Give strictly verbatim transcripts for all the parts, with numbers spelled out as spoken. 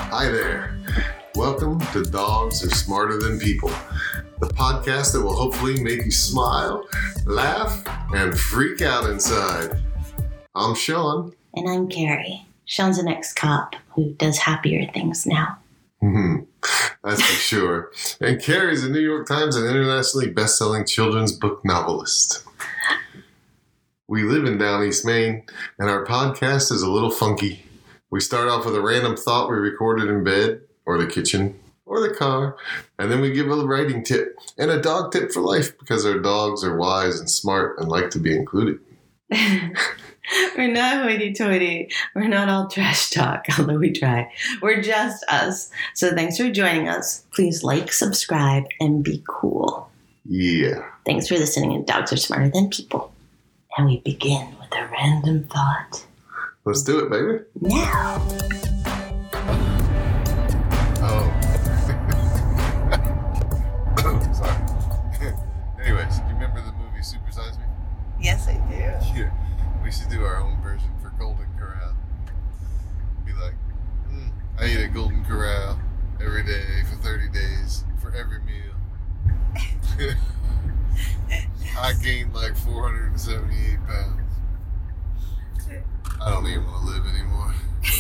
Hi there. Welcome to Dogs Are Smarter Than People, the podcast that will hopefully make you smile, laugh, and freak out inside. I'm Sean. And I'm Carrie. Sean's an ex-cop who does happier things now. Mm-hmm. That's for sure. And Carrie's a New York Times and internationally best-selling children's book novelist. We live in Down East Maine, and our podcast is a little funky. We start off with a random thought we recorded in bed, or the kitchen, or the car, and then we give a writing tip and a dog tip for life because our dogs are wise and smart and like to be included. We're not hoity-toity. We're not all trash talk, although we try. We're just us. So thanks for joining us. Please like, subscribe, and be cool. Yeah. Thanks for listening, and Dogs Are Smarter Than People. And we begin with a random thought. Let's do it, baby. Now. Oh. Sorry. Anyways, you remember the movie Super Size Me? Yes, I do. Yeah. We should do our own version for Golden Corral. Be like, mm, I eat a Golden Corral every day for thirty days for every meal. I gained like four hundred seventy-eight pounds. I don't even want to live anymore.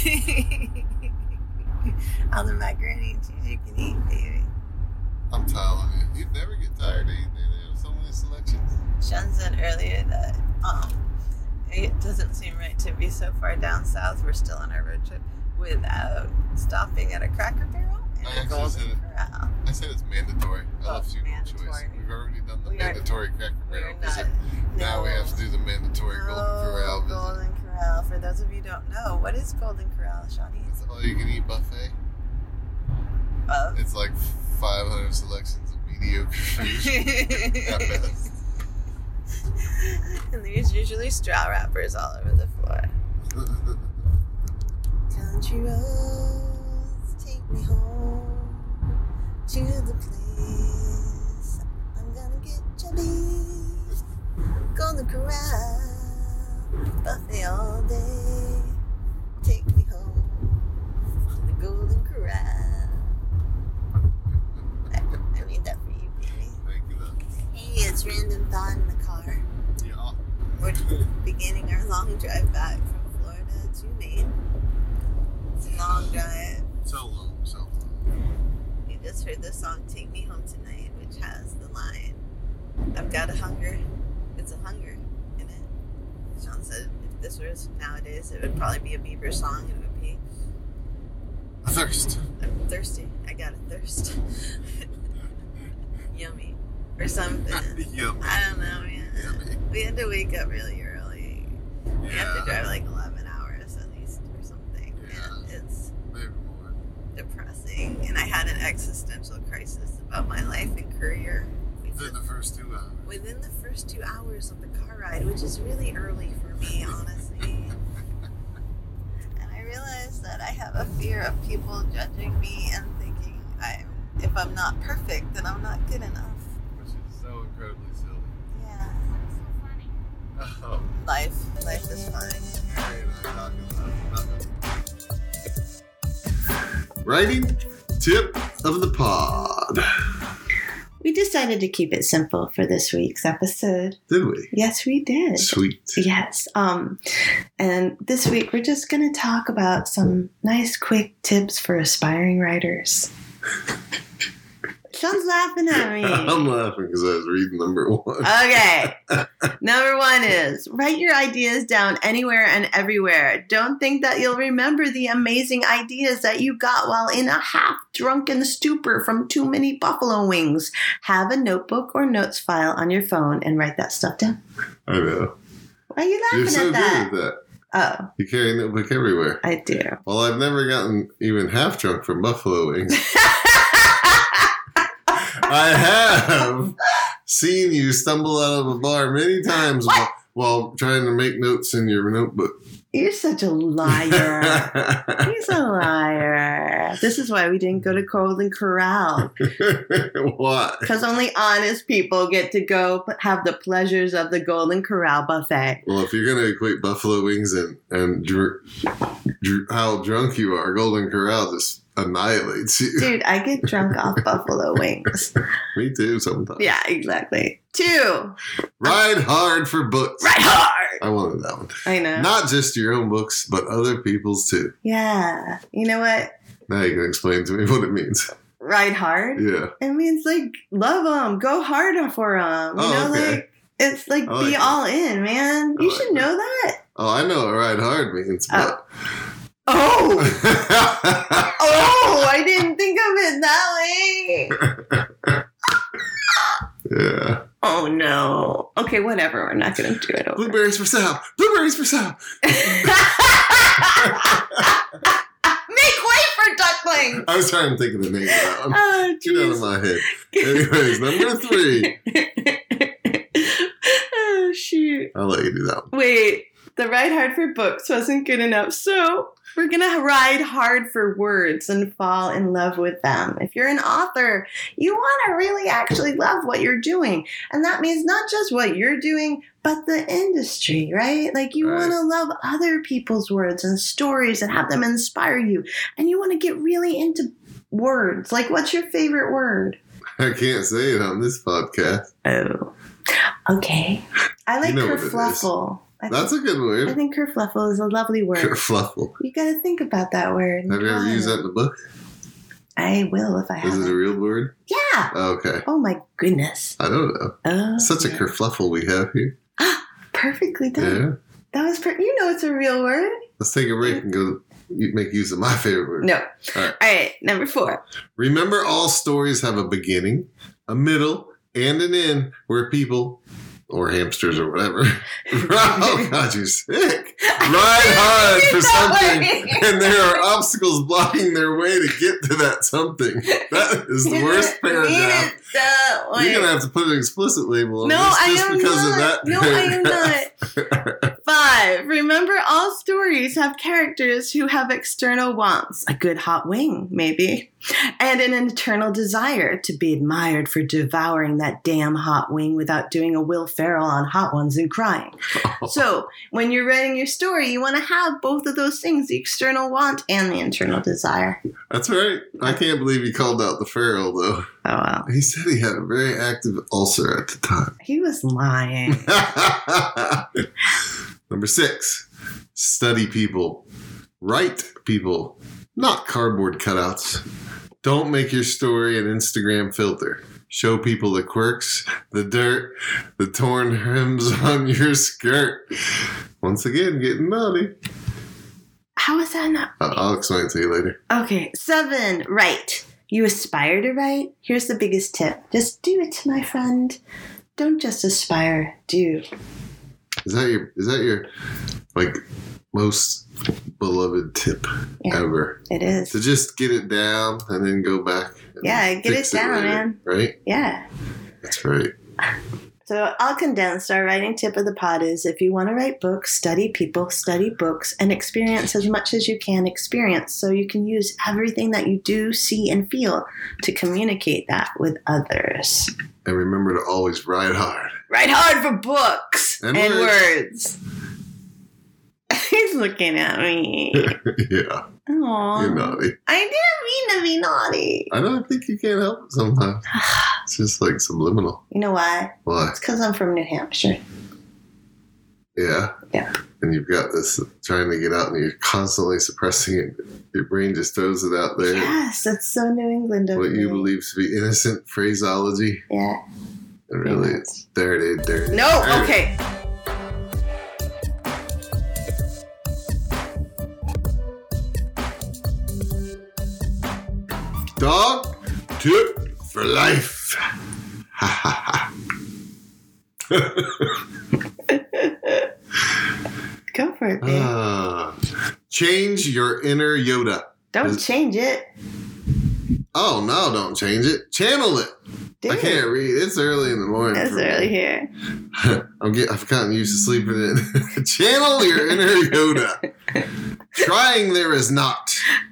All the macaroni and cheese you can eat, baby. I'm telling you, you'd never get tired of eating it. There's so many selections. Sean said earlier that um, it doesn't seem right to be so far down south. We're still on our road trip without stopping at a Cracker Barrel and I a actually Golden said it. Corral. I said it's mandatory. I Well, left you no choice. mandatory. We've already done the We are- mandatory Cracker we are Barrel not- visit. Now we no. have to do the mandatory Golden No, Corral visit. Golden Corral. For those of you who don't know, what is Golden Corral, Shawnee? It's all you can eat buffet. Of? It's like five hundred selections of mediocre food. At best. And there's usually straw wrappers all over the floor. Country roads take me home to the place I'm gonna get chubby. Golden Corral, buffet all day. Take me home to the Golden Corral. I, I made that for you, baby. Thank you, though. Hey, it's Random Thought in the car. Yeah. We're beginning our long drive back from Florida to Maine. It's a long drive. So long, so long. You just heard the song Take Me Home Tonight, which has the line, I've got a hunger. It's a hunger in it. Sean said if this was nowadays, it would probably be a Bieber song. It would be, A thirst. I'm thirsty. I got a thirst. Yummy. Or something. Yummy. I don't know, man. Yummy. We had to wake up really early. We have to Yeah. drive like eleven hours at least or something. Yeah. And it's Maybe more. depressing. And I had an existential crisis about my life and career. Within the first two hours. Within the first two hours of the car ride, which is really early for me, honestly. And I realized that I have a fear of people judging me and thinking I'm, if I'm not perfect, then I'm not good enough. Which is so incredibly silly. Yeah. Oh. Life. Life is fine. Harry and I talking about nothing. Writing tip of the pod. We decided to keep it simple for this week's episode. Did we? Yes, we did. Sweet. Yes. Um, and this week we're just going to talk about some nice, quick tips for aspiring writers. Sean's laughing at me. I'm laughing because I was reading number one. Okay. Number one is write your ideas down anywhere and everywhere. Don't think that you'll remember the amazing ideas that you got while in a half-drunken stupor from too many buffalo wings. Have a notebook or notes file on your phone and write that stuff down. I know. Why are you laughing You're so at that? good at that. Oh, You carry a notebook everywhere. I do. Well, I've never gotten even half drunk from buffalo wings. I have seen you stumble out of a bar many times while, while trying to make notes in your notebook. You're such a liar. He's a liar. This is why we didn't go to Golden Corral. What? Because only honest people get to go have the pleasures of the Golden Corral buffet. Well, if you're going to equate buffalo wings and, and dr- dr- how drunk you are, Golden Corral just annihilates you. Dude, I get drunk off buffalo wings. Me too, sometimes. Yeah, exactly. Two. Ride hard for books. Ride hard. I wanted that one. I know. Not just your own books, but other people's too. Yeah. You know what? Now you can explain to me what it means. Ride hard? Yeah. It means like love them, go hard for them. You Oh, know, okay. like it's like I like be that. all in, man. I You like should that. know that. Oh, I know what ride hard means, but. Oh, oh! I didn't think of it that way. Yeah. Oh no. Okay, whatever. We're not gonna do it over. Blueberries for sale. Blueberries for sale. Make way for ducklings. I was trying to think of the name of that one. Oh, Get out of jeez. my head. Anyways, number three. Oh shoot. I'll let you do that one. Wait, the ride hard for books wasn't good enough, so we're gonna ride hard for words and fall in love with them. If you're an author, you want to really actually love what you're doing, and that means not just what you're doing, but the industry, right? Like you Right. want to love other people's words and stories and have them inspire you, and you want to get really into words. Like, what's your favorite word? I can't say it on this podcast. Oh, okay. I like You know what it is. kerfluffle. I That's a good I word. think kerfluffle is a lovely word. Kerfluffle. You got to think about that word. Have you ever Try used it. that in the book? I will if I Is have it a it. real word? Yeah. Okay. Oh my goodness. I don't know. Oh, Such a yeah. kerfluffle we have here. Perfectly done. Yeah. That was per- you know it's a real word. Let's take a break and go you make use of my favorite word. No. All right. All right. Number four. Remember, all stories have a beginning, a middle, and an end where people, or hamsters or whatever, oh God, you're sick, ride hard for something, and there are obstacles blocking their way to get to that something. That is the worst paragraph. That way. You're going to have to put an explicit label on No, this I just am because not. of that No, I am paragraph. not. Five. Remember, all stories have characters who have external wants, a good hot wing, maybe, and an internal desire to be admired for devouring that damn hot wing without doing a Will Ferrell on Hot Ones and crying. So, when you're writing your story, you want to have both of those things, the external want and the internal desire. That's right. I can't believe he called out the feral, though. Oh, wow. He said he had a very active ulcer at the time. He was lying. Number six, study people. Write people, not cardboard cutouts. Don't make your story an Instagram filter. Show people the quirks, the dirt, the torn hems on your skirt. Once again, getting naughty. How is that not? I'll, I'll explain it to you later. Okay, seven, write. You aspire to write? Here's the biggest tip. Just do it, my friend. Don't just aspire, do. Is that your, is that your, like, most beloved tip Yeah. ever? It is. To just get it down and then go back. and Yeah, get fix it down, later, man. Right? Yeah. That's right. So I'll condense our writing tip of the pod is if you want to write books, study people, study books, and experience as much as you can experience so you can use everything that you do, see, and feel to communicate that with others. And remember to always ride hard. Write hard for books And and, words. words. He's looking at me. Yeah, Aww. you're naughty. I didn't mean to be naughty. I don't think you can't help it sometimes. It's just like subliminal. You know why? Why? It's because I'm from New Hampshire. Yeah. Yeah. And you've got this trying to get out and you're constantly suppressing it. Your brain just throws it out there. Yes, that's so New England of What you me. believe to be innocent phraseology. Yeah. And really, Yeah. it's dirty, dirty. No, dirty. okay. Dog tip for life. Ha ha Go for it, babe. ha. Change your inner Yoda. Don't is- change it. Oh, no, don't change it. Channel it. Dude, I can't read. It's early in the morning. it's for me. early here. I'm get, I've gotten used to sleeping in. Channel your inner Yoda. Trying there is not.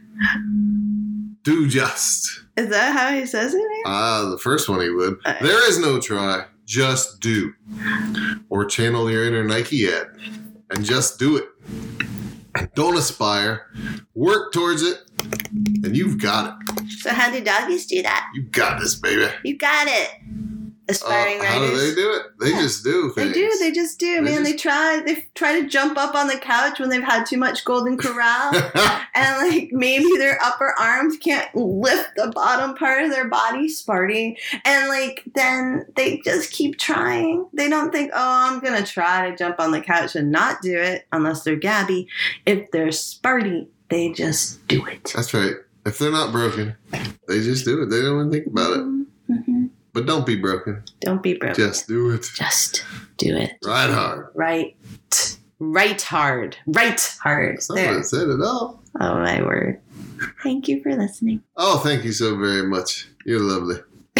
Do just. Is that how he says it, man? Ah, the first one he would. Uh, There is no try. Just do. Or channel your inner Nike ad. And just do it. Don't aspire. Work towards it. And you've got it. So how do doggies do that? You got this, baby. You got it. Aspiring Uh, how writers. do they do it? They Yeah. just do They things. do. They just do, They man. just- They try. They try to jump up on the couch when they've had too much Golden Corral, and like maybe their upper arms can't lift the bottom part of their body, Sparty, and like then they just keep trying. They don't think, oh, I'm gonna try to jump on the couch and not do it unless they're Gabby. If they're Sparty, they just do it. That's right. If they're not broken, they just do it. They don't even think about it. Mm-hmm. But don't be broken. Don't be broken. Just do it. Just do it. Right hard. Right. Right hard. Right hard. That's not There. what it said at all. Oh, my word. Thank you for listening. Oh, thank you so very much. You're lovely.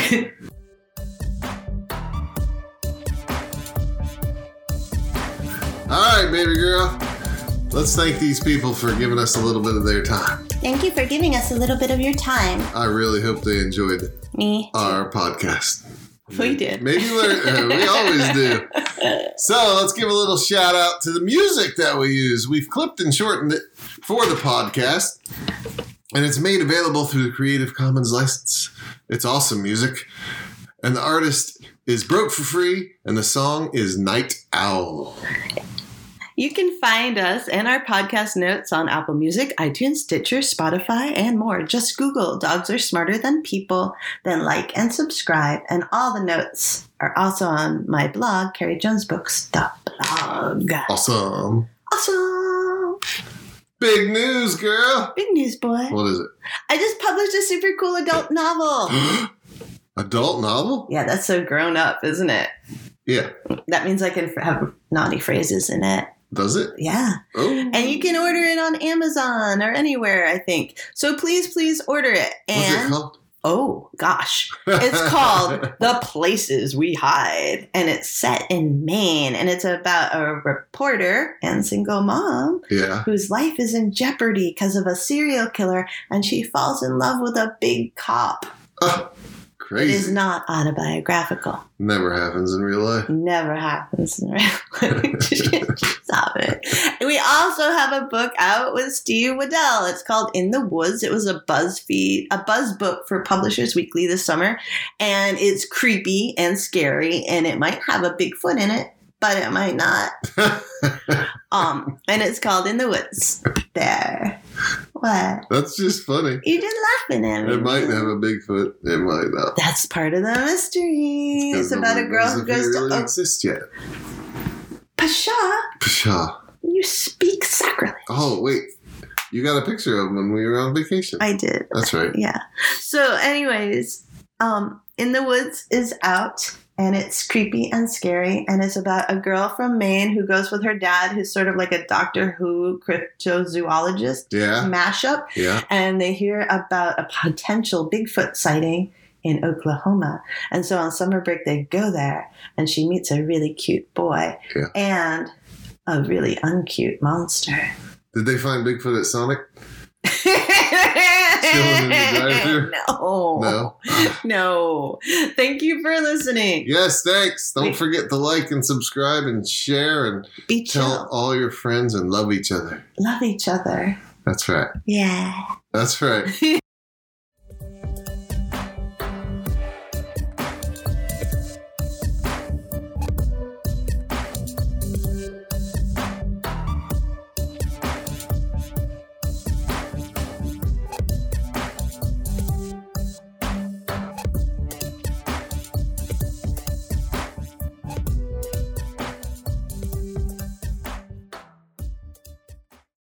All right, baby girl. Let's thank these people for giving us a little bit of their time. Thank you for giving us a little bit of your time. I really hope they enjoyed Me. our podcast. We did. Maybe learn. Uh, we always do. So let's give a little shout out to the music that we use. We've clipped and shortened it for the podcast, and it's made available through the Creative Commons license. It's awesome music, and the artist is Broke for Free, and the song is Night Owl. You can find us and our podcast notes on Apple Music, iTunes, Stitcher, Spotify, and more. Just Google Dogs Are Smarter Than People, then like and subscribe. And all the notes are also on my blog, carrie jones books dot blog. Awesome. Awesome. Big news, girl. Big news, boy. What is it? I just published a super cool adult novel. Adult novel? Yeah, that's so grown up, isn't it? Yeah. That means I can have naughty phrases in it. Does it? Yeah. Oh. And you can order it on Amazon or anywhere, I think. So please, please order it. What's it And called? oh gosh, it's called The Places We Hide, and it's set in Maine, and it's about a reporter and single mom Yeah. whose life is in jeopardy because of a serial killer, and she falls in love with a big cop. Oh, It is crazy. not autobiographical. Never happens in real life. Never happens in real life. Stop it. And we also have a book out with Steve Waddell. It's called In the Woods. It was a BuzzFeed, a Buzz book for Publishers Weekly this summer. And it's creepy and scary, and it might have a Bigfoot in it, but it might not. Um, and it's called In the Woods. There. What? That's just funny. You're just laughing at me. It might have a Bigfoot. It might not. That's part of the mystery. It's about a girl who goes to really oh, exist yet. Pasha. Pshaw. You speak sacrilege. Oh wait, you got a picture of him when we were on vacation. I did. That's right. Yeah. So, anyways, um, In the Woods is out, and it's creepy and scary, and it's about a girl from Maine who goes with her dad, who's sort of like a Doctor Who cryptozoologist Yeah. mashup, Yeah. and they hear about a potential Bigfoot sighting in Oklahoma. And so on summer break, they go there, and she meets a really cute boy Yeah. and a really uncute monster. Did they find Bigfoot at Sonic? Chilling in the drive-thru? No. No. No. Thank you for listening. Yes, thanks. Don't Wait. forget to like and subscribe and share and Be chill. tell all your friends and love each other. Love each other. That's right. Yeah. That's right.